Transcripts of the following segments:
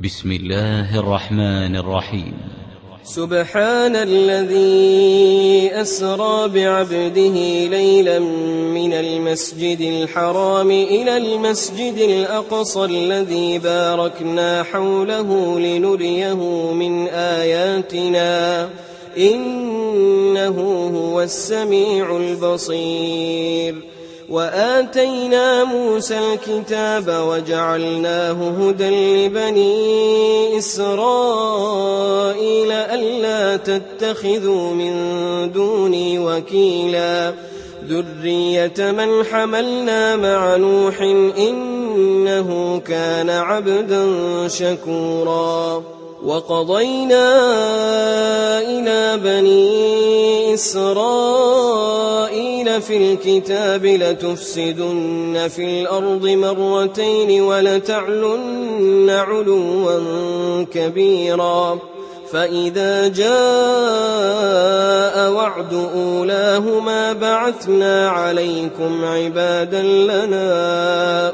بسم الله الرحمن الرحيم. سبحان الذي أسرى بعبده ليلا من المسجد الحرام إلى المسجد الأقصى الذي باركنا حوله لنريه من آياتنا إنه هو السميع البصير. وآتينا موسى الكتاب وجعلناه هدى لبني إسرائيل ألا تتخذوا من دوني وكيلا ذرية من حملنا مع نوح إنه كان عبدا شكورا. وقضينا إلى بني إسرائيل في الكتاب لتفسدن في الأرض مرتين ولتعلن علوا كبيرا. فإذا جاء وعد أولاهما بعثنا عليكم عبادا لنا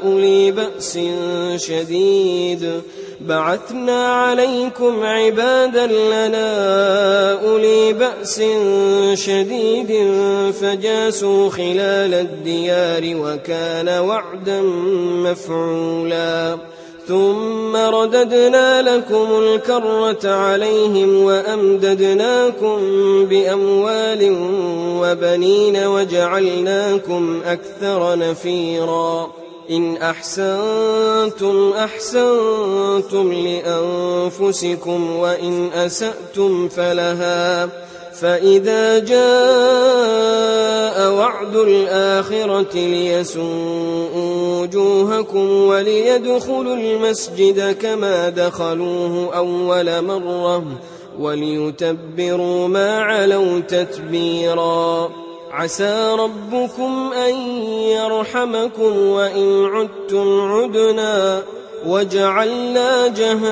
أولي بأس شديد فجاسوا خلال الديار وكان وعدا مفعولا. ثم رددنا لكم الكرة عليهم وأمددناكم بأموال وبنين وجعلناكم أكثر نفيرا. إن أحسنتم أحسنتم لأنفسكم وإن أسأتم فلها. فإذا جاء وعد الآخرة ليسوءوا وجوهكم وليدخلوا المسجد كما دخلوه أول مرة وليتبروا ما علوا تتبيرا. عسى ربكم أن يرحمكم وإن عدتم عدنا وجعلنا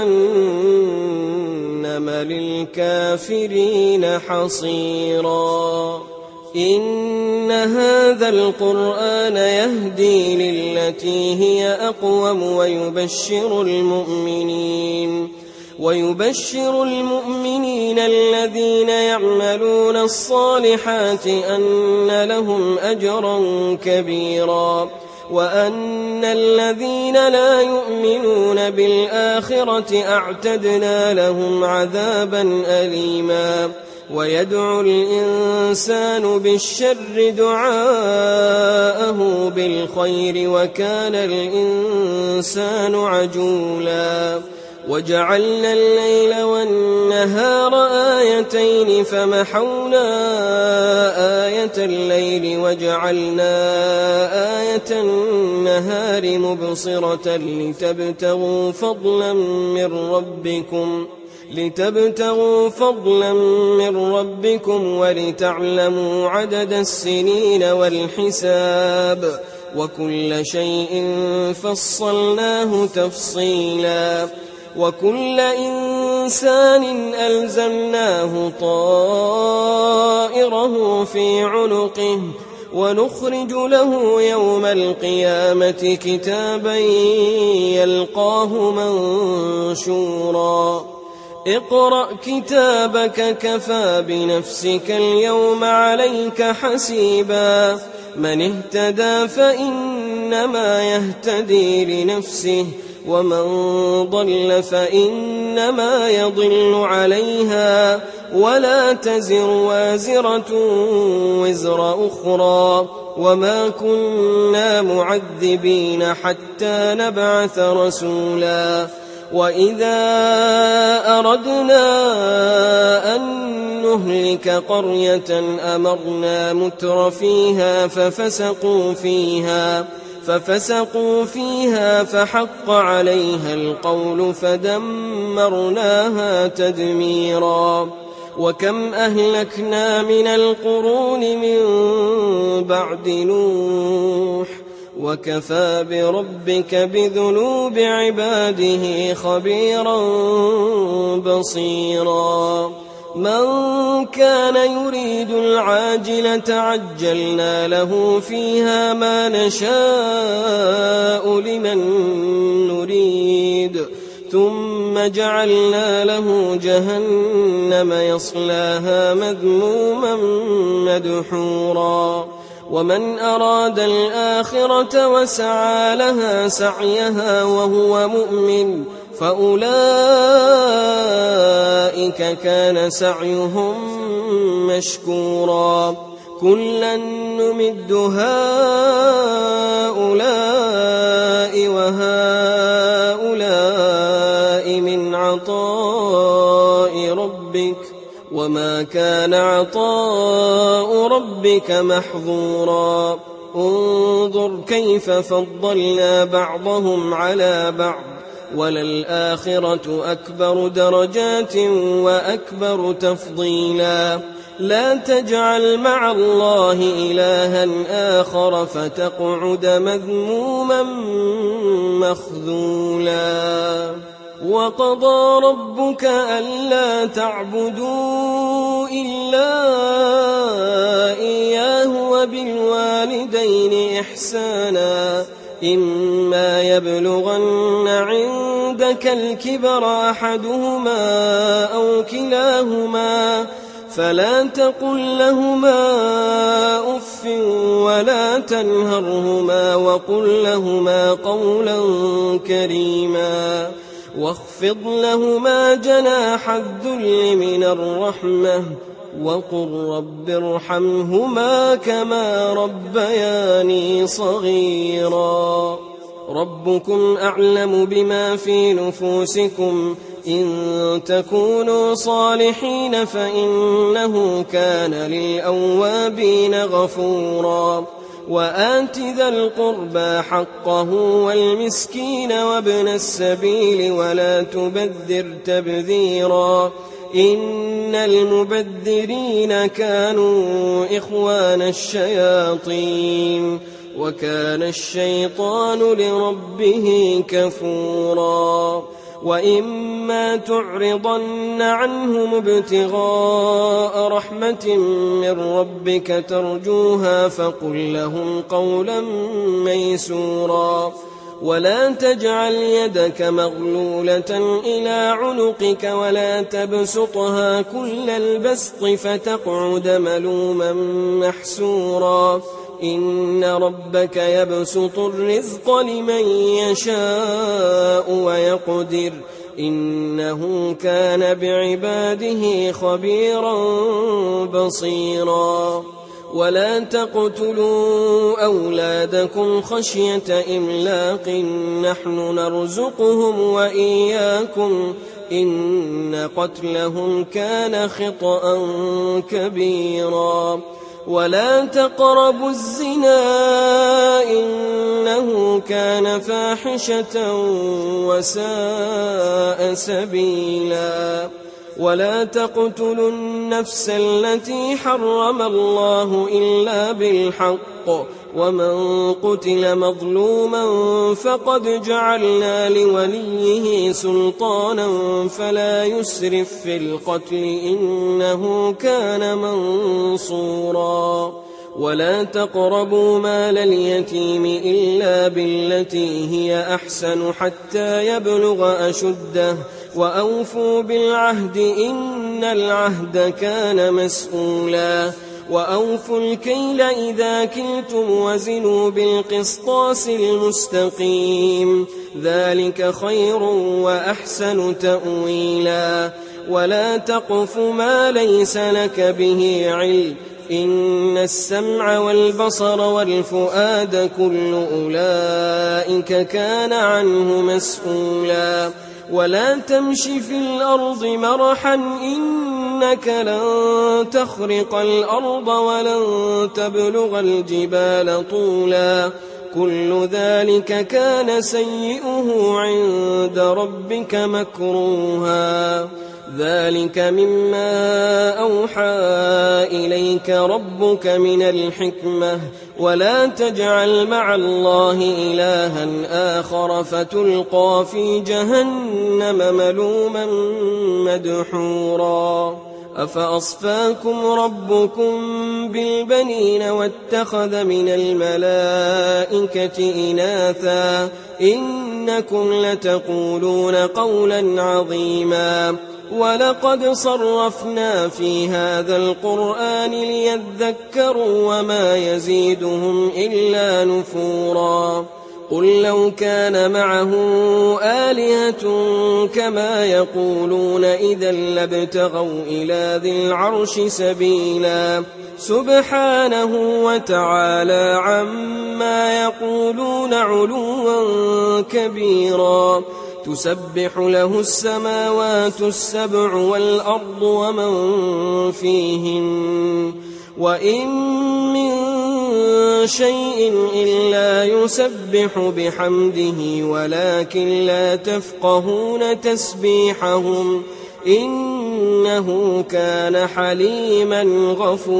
جهنم للكافرين حصيرا. إن هذا القرآن يهدي للتي هي أقوم ويبشر المؤمنين الذين يعملون الصالحات أن لهم أجرا كبيرا وأن الذين لا يؤمنون بالآخرة أعتدنا لهم عذابا أليما. ويدعو الإنسان بالشر دعاءه بالخير وكان الإنسان عجولا. وجعلنا الليل والنهار آيتين فمحونا آية الليل وجعلنا آية النهار مبصرة لتبتغوا فضلا من ربكم ولتعلموا عدد السنين والحساب وكل شيء فصلناه تفصيلا. وكل إنسان ألزمناه طائره في عنقه ونخرج له يوم القيامة كتابا يلقاه منشورا. اقرأ كتابك كفى بنفسك اليوم عليك حسيبا. من اهتدى فإنما يهتدي لنفسه ومن ضل فإنما يضل عليها ولا تزر وازرة وزر أخرى وما كنا معذبين حتى نبعث رسولا. وإذا أردنا أن نهلك قرية أمرنا متر فيها ففسقوا فيها فحق عليها القول فدمرناها تدميرا. وكم أهلكنا من القرون من بعد نوح وكفى بربك بذنوب عباده خبيرا بصيرا. من كان يريد العاجلة عجلنا له فيها ما نشاء لمن نريد ثم جعلنا له جهنم يصلاها مذموما مدحورا ومن أراد الآخرة وسعى لها سعيها وهو مؤمن فأولئك كان سعيهم مشكورا كلا نمد هؤلاء وهؤلاء من عطاء ربك وما كان عطاء ربك محظورا انظر كيف فضلنا بعضهم على بعض وللآخرة أكبر درجات وأكبر تفضيلا لا تجعل مع الله إلها آخر فتقعد مذموما مخذولا وقضى ربك ألا تعبدوا إلا إياه وبالوالدين إحسانا إما يبلغن عندك الكبر أحدهما أو كلاهما فلا تقل لهما أف ولا تنهرهما وقل لهما قولا كريما واخفض لهما جناح الذل من الرحمة وقل رب ارحمهما كما ربياني صغيرا ربكم أعلم بما في نفوسكم إن تكونوا صالحين فإنه كان للأوابين غفورا وآت ذا القربى حقه والمسكين وابن السبيل ولا تبذر تبذيرا إن المبذرين كانوا إخوان الشياطين وكان الشيطان لربه كفورا وإما تعرضن عنهم ابتغاء رحمة من ربك ترجوها فقل لهم قولا ميسورا ولا تجعل يدك مغلولة إلى عنقك ولا تبسطها كل البسط فتقعد ملوما محسورا إن ربك يبسط الرزق لمن يشاء ويقدر إنه كان بعباده خبيرا بصيرا ولا تقتلوا أولادكم خشية إملاق نحن نرزقهم وإياكم إن قتلهم كان خطأ كبيرا ولا تقربوا الزنا إنه كان فاحشة وساء سبيلا ولا تقتلوا النفس التي حرم الله إلا بالحق ومن قتل مظلوما فقد جعلنا لوليه سلطانا فلا يسرف في القتل إنه كان منصورا ولا تقربوا مال اليتيم إلا بالتي هي أحسن حتى يبلغ أشده وأوفوا بالعهد إن العهد كان مسؤولا وأوفوا الكيل إذا كلتم وزنوا بالقسطاس المستقيم ذلك خير وأحسن تأويلا ولا تقف ما ليس لك به علم إن السمع والبصر والفؤاد كل أولئك كان عنه مسؤولا ولا تمش في الأرض مرحا إنك لن تخرق الأرض ولن تبلغ الجبال طولا كل ذلك كان سيئه عند ربك مكروها ذلك مما أوحى إليك ربك من الحكمة ولا تجعل مع الله إلها آخر فتلقى في جهنم ملوما مدحورا أفأصفاكم ربكم بالبنين واتخذ من الملائكة إناثا إنه إنكم لتقولون قولا عظيما ولقد صرفنا في هذا القرآن ليذكروا وما يزيدهم إلا نفورا قل لو كان معه آلهة كما يقولون إذا لابتغوا إلى ذي العرش سبيلا سبحانه وتعالى عما يقولون علوا كبيرا تسبح له السماوات السبع والأرض ومن فيهن وإن من شيء إلا يسبح بحمده ولكن لا تفقهون تسبيحهم إنه كان حليما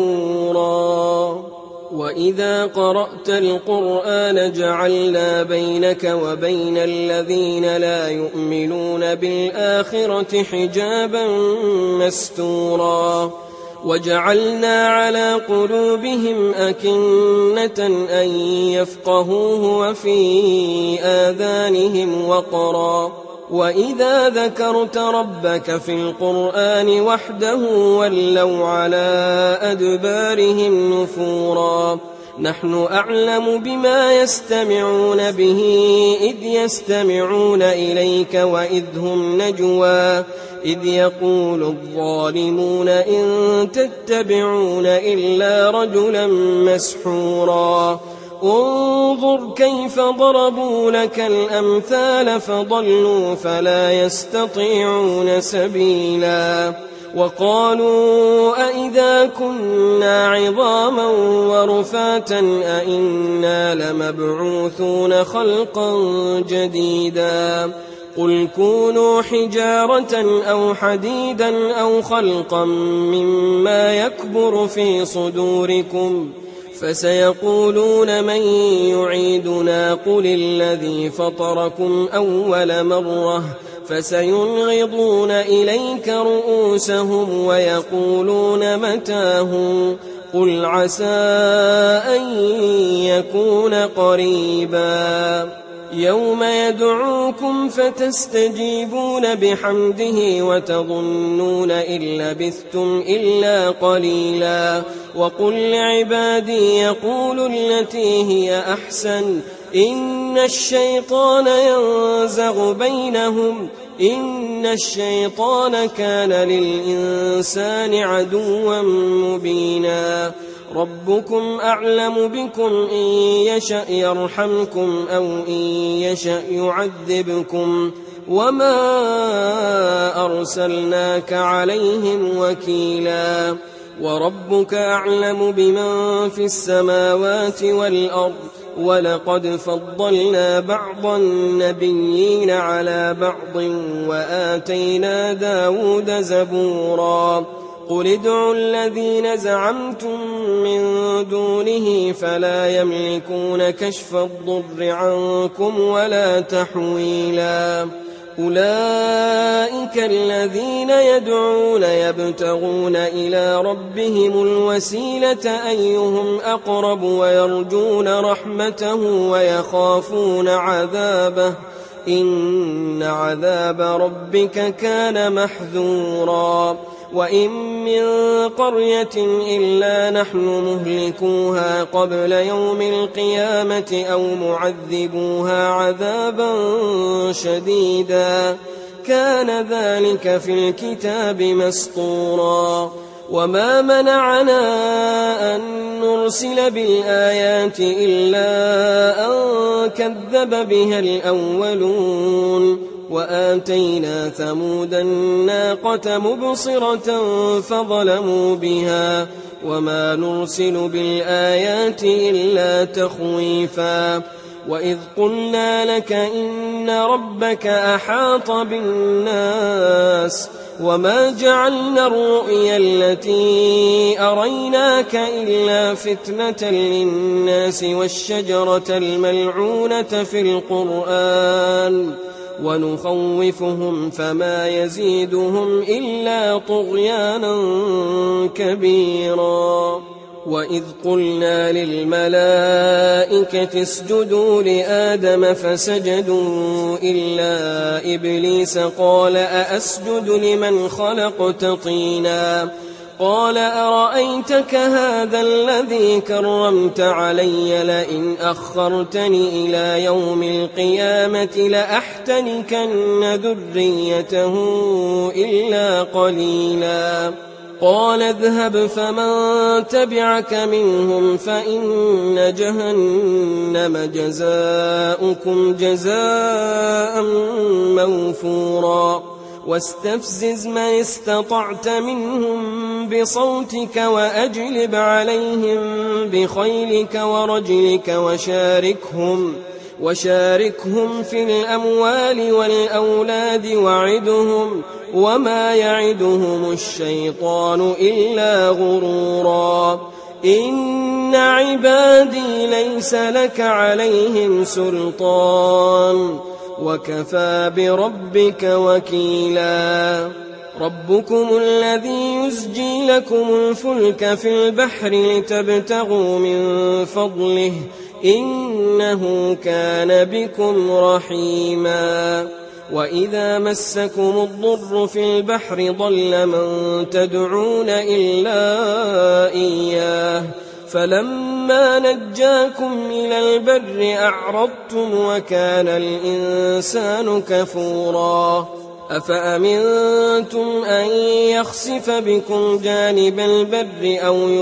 غفورا وإذا قرأت القرآن جعلنا بينك وبين الذين لا يؤمنون بالآخرة حجابا مستورا وجعلنا على قلوبهم أكنة أن يفقهوه وفي آذانهم وقرا وإذا ذكرت ربك في القرآن وحده ولوا على أدبارهم نفورا نحن أعلم بما يستمعون به إذ يستمعون إليك وإذ هم نجوى إذ يقول الظالمون إن تتبعون إلا رجلا مسحورا انظر كيف ضربوا لك الأمثال فضلوا فلا يستطيعون سبيلا وقالوا أئذا كنا عظاما ورفاتا أئنا لمبعوثون خلقا جديدا قل كونوا حجارة أو حديدا أو خلقا مما يكبر في صدوركم فسيقولون من يعيدنا قل الذي فطركم أول مرة فسينغضون إليك رؤوسهم ويقولون متاه قل عسى أن يكون قريبا يوم يدعوكم فتستجيبون بحمده وتظنون إن لبثتم إلا قليلا وقل لعبادي يقولوا التي هي أحسن إن الشيطان ينزغ بينهم إن الشيطان كان للإنسان عدوا مبينا ربكم أعلم بكم إن يشأ يرحمكم أو إن يشأ يعذبكم وما أرسلناك عليهم وكيلا وربك أعلم بمن في السماوات والأرض ولقد فضلنا بعض النبيين على بعض وآتينا داود زبورا قل ادعوا الذين زعمتم من دونه فلا يملكون كشف الضر عنكم ولا تحويلا أولئك الذين يدعون يبتغون إلى ربهم الوسيلة أيهم أقرب ويرجون رحمته ويخافون عذابه إن عذاب ربك كان محذورا وإن من قرية إلا نحن مهلكوها قبل يوم القيامة أو معذبوها عذابا شديدا كان ذلك في الكتاب مسطورا وما منعنا أن نرسل بالآيات إلا أن كذب بها الأولون وآتينا ثمود الناقة مبصرة فظلموا بها وما نرسل بالآيات إلا تخويفا وإذ قلنا لك إن ربك أحاط بالناس وما جعلنا الرؤيا التي أريناك إلا فتنة للناس والشجرة الملعونة في القرآن ونخوفهم فما يزيدهم إلا طغيانا كبيرا وإذ قلنا للملائكة اسجدوا لآدم فسجدوا إلا إبليس قال أأسجد لمن خلقت طينا قال أرأيتك هذا الذي كرمت علي لئن أخرتني إلى يوم القيامة لأحتنكن ذريته إلا قليلا قال اذهب فمن تبعك منهم فإن جهنم جزاؤكم جزاء موفورا واستفزز من استطعت منهم بصوتك وأجلب عليهم بخيلك ورجلك وشاركهم في الأموال والأولاد وعدهم وما يعدهم الشيطان إلا غرورا إن عبادي ليس لك عليهم سلطان وكفى بربك وكيلا ربكم الذي يزجي لكم الفلك في البحر لتبتغوا من فضله إنه كان بكم رحيما وإذا مسكم الضر في البحر ضل من تدعون إلا إياه فلما نجاكم إلى البر أعرضتم وكان الإنسان كفورا أفأمنتم أن يخسف بكم جانب البر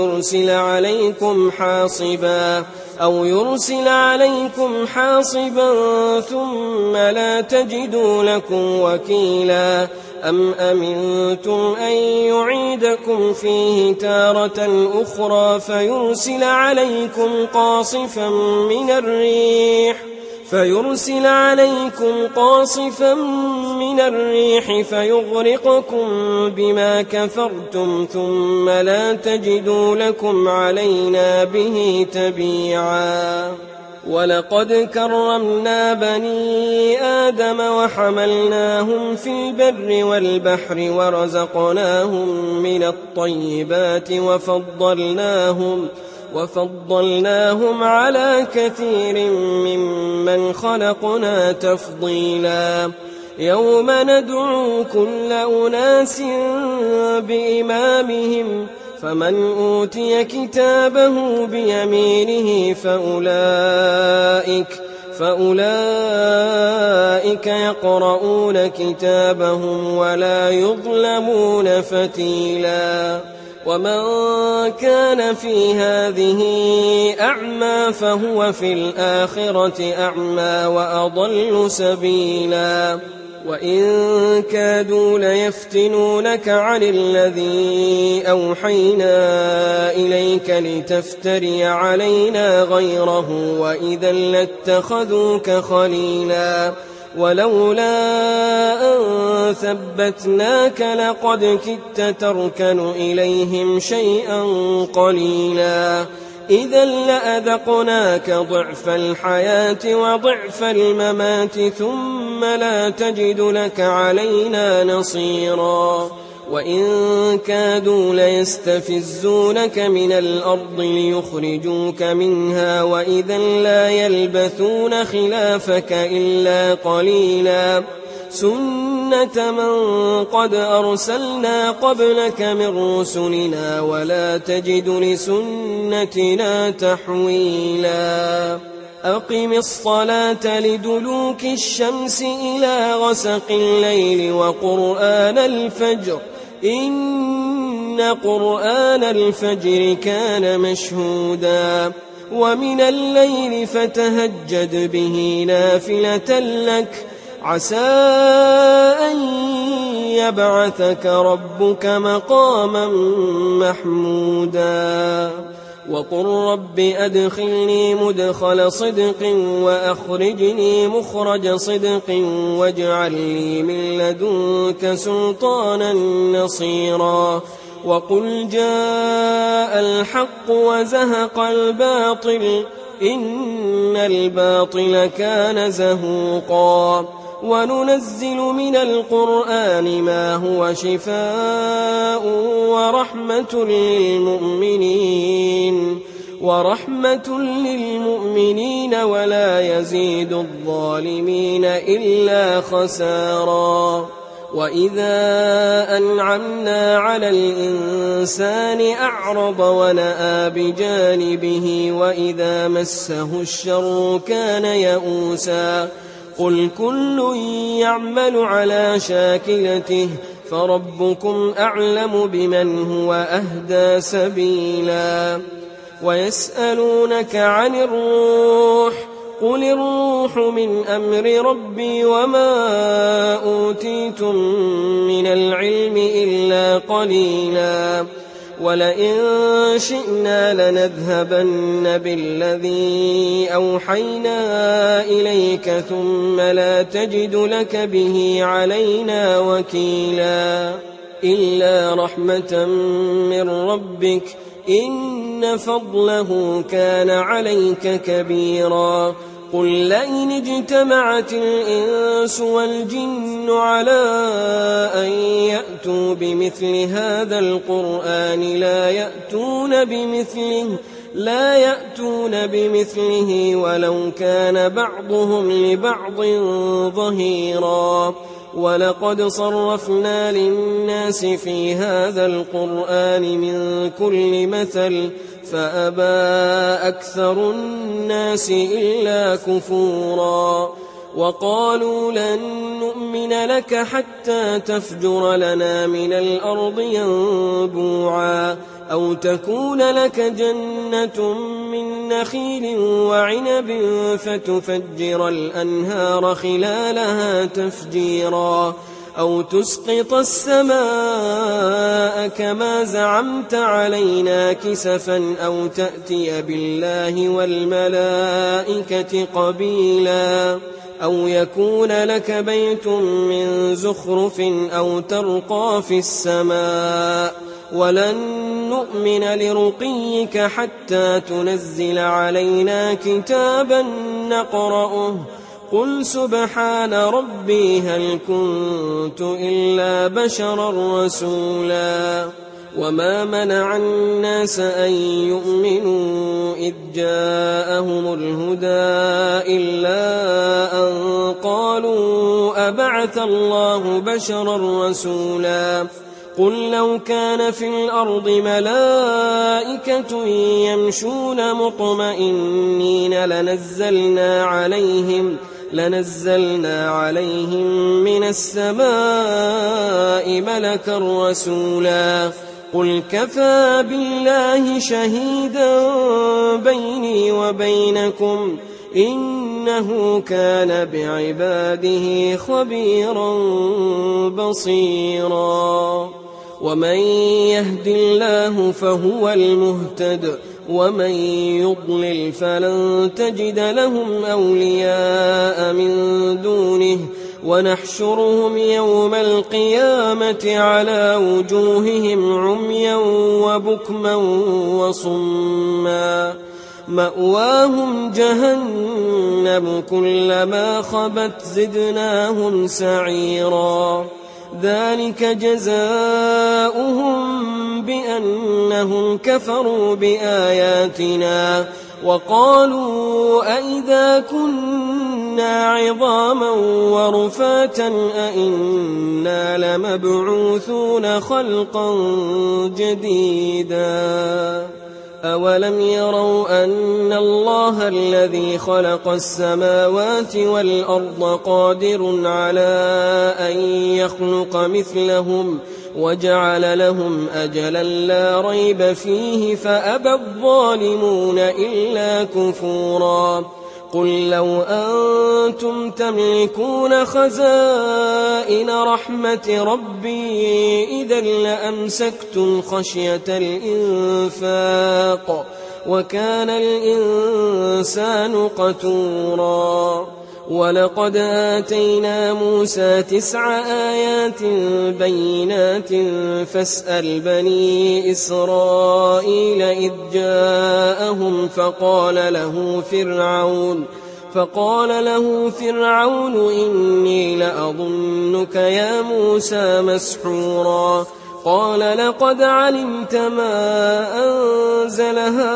أو يرسل عليكم حاصبا ثم لا تجدوا لكم وكيلا أم أمنتم أن يعيدكم فيه تارة أخرى فيرسل عليكم قاصفا من الريح فيغرقكم بما كفرتم ثم لا تجدوا لكم علينا به تبيعا ولقد كرمنا بني آدم وحملناهم في البر والبحر ورزقناهم من الطيبات وفضلناهم على كثير ممن خلقنا تفضيلا يوم ندعو كل أناس بإمامهم فمن أوتي كتابه بيمينه فأولئك يقرؤون كتابهم ولا يظلمون فتيلا ومن كان في هذه أعمى فهو في الآخرة أعمى وأضل سبيلا وإن كادوا ليفتنونك عن الذي أوحينا إليك لتفتري علينا غيره وإذا لاتخذوك خليلا ولولا أن ثبتناك لقد كدت تركن إليهم شيئا قليلا إذا لأذقناك ضعف الحياة وضعف الممات ثم لا تجد لك علينا نصيرا وإن كادوا ليستفزونك من الأرض ليخرجوك منها وإذا لا يلبثون خلافك إلا قليلا سنة من قد أرسلنا قبلك من رسلنا ولا تجد لسنتنا تحويلا أقم الصلاة لدلوك الشمس إلى غسق الليل وقرآن الفجر إن قرآن الفجر كان مشهودا ومن الليل فتهجد به نافلة لك عسى أن يبعثك ربك مقاما محمودا وقل رب أدخلني مدخل صدق وأخرجني مخرج صدق واجعل لي من لدنك سلطانا نصيرا وقل جاء الحق وزهق الباطل إن الباطل كان زهوقا وننزل من القرآن ما هو شفاء ورحمة للمؤمنين ولا يزيد الظالمين إلا خسارا. وإذا أنعمنا على الإنسان أعرض ونأى بجانبه وإذا مسه الشر كان يئوسا. قل كل يعمل على شاكلته فربكم أعلم بمن هو أهدى سبيلا. ويسألونك عن الروح قل الروح من أمر ربي وما أوتيتم من العلم إلا قليلا. ولئن شئنا لنذهبن بالذي أوحينا إليك ثم لا تجد لك به علينا وكيلا. إلا رحمة من ربك إن فضله كان عليك كبيرا. قل لئن اجتمعت الإنس والجن على أن يأتوا بمثل هذا القرآن لا يأتون بمثله ولو كان بعضهم لبعض ظهيرا. ولقد صرفنا للناس في هذا القرآن من كل مثل فأبى أكثر الناس إلا كفورا. وقالوا لن نؤمن لك حتى تفجر لنا من الأرض ينبوعا أو تكون لك جنة من نخيل وعنب فتفجر الأنهار خلالها تفجيرا أو تسقط السماء كما زعمت علينا كسفا أو تأتي بالله والملائكة قبيلا أو يكون لك بيت من زخرف أو ترقى في السماء ولن نؤمن لرقيك حتى تنزل علينا كتابا نقرأه قل سبحان ربي هل كنت إلا بشرا رسولا. وما منع الناس أن يؤمنوا إذ جاءهم الهدى إلا أن قالوا أبعث الله بشرا رسولا. قل لو كان في الأرض ملائكة يمشون مطمئنين لنزلنا عليهم من السماء ملكا رسولا. قل كفى بالله شهيدا بيني وبينكم إنه كان بعباده خبيرا بصيرا. ومن يهد الله فهو المهتد ومن يضلل فلن تجد لهم أولياء من دونه ونحشرهم يوم القيامة على وجوههم عميا وبكما وصما مأواهم جهنم كلما خبت زدناهم سعيرا. ذلك جزاؤهم بأنهم كفروا بآياتنا وقالوا أئذا كنا عظاما ورفاتا أئنا لمبعوثون خلقا جديدا. أولم يروا أن الله الذي خلق السماوات والأرض قادر على أن يخلق مثلهم وجعل لهم أجلا لا ريب فيه فأبى الظالمون إلا كفورا. قل لو أنتم تملكون خزائن رحمة ربي إذا لأمسكتم خشية الإنفاق وكان الإنسان قتورا. ولقد آتينا موسى 9 آيات بينات فاسأل بني إسرائيل إذ جاءهم فقال له فرعون إني لأظنك يا موسى مسحورا قال لقد علمت ما أنزل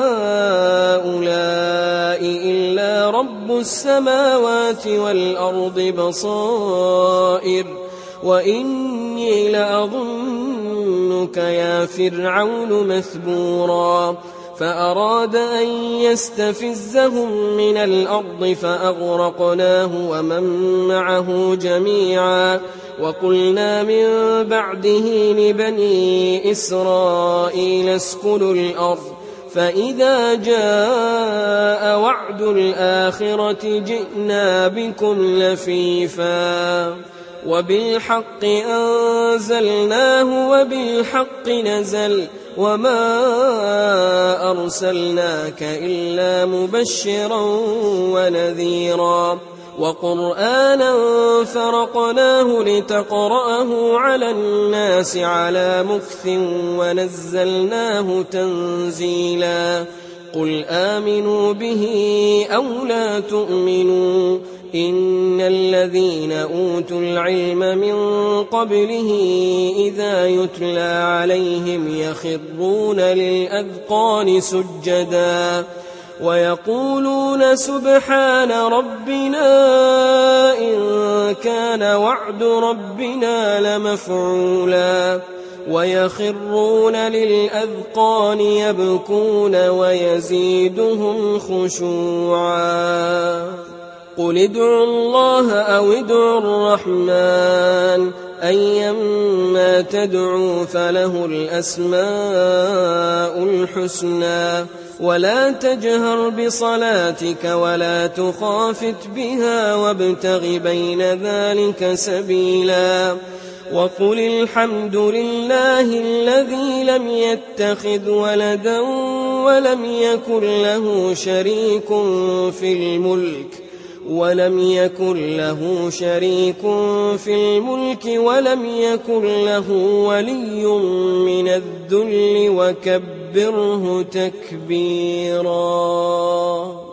هؤلاء إلا رب السماوات والأرض بصائر وإني لأظنك يا فرعون مثبورا فأراد أن يستفزهم من الأرض فأغرقناه ومن معه جميعا وقلنا من بعده لبني إسرائيل اسكنوا الأرض فإذا جاء وعد الآخرة جئنا بكم لفيفا وبالحق أنزلناه وبالحق نزل وما أرسلناك إلا مبشرا ونذيرا وقرآنا فرقناه لتقرأه على الناس على مكث ونزلناه تنزيلا قل آمنوا به أو لا تؤمنوا إن الذين أوتوا العلم من قبله إذا يتلى عليهم يخرون للأذقان سجدا ويقولون سبحان ربنا إن كان وعد ربنا لمفعولا ويخرون للأذقان يبكون ويزيدهم خشوعا قل ادعوا الله أو ادعوا الرحمن أيما تدعوا فله الأسماء الحسنى ولا تجهر بصلاتك ولا تخافت بها وابتغ بين ذلك سبيلا وقل الحمد لله الذي لم يتخذ ولدا ولم يكن له شريك في الملك ولم يكن له ولي من الذل وكبره تكبيرا.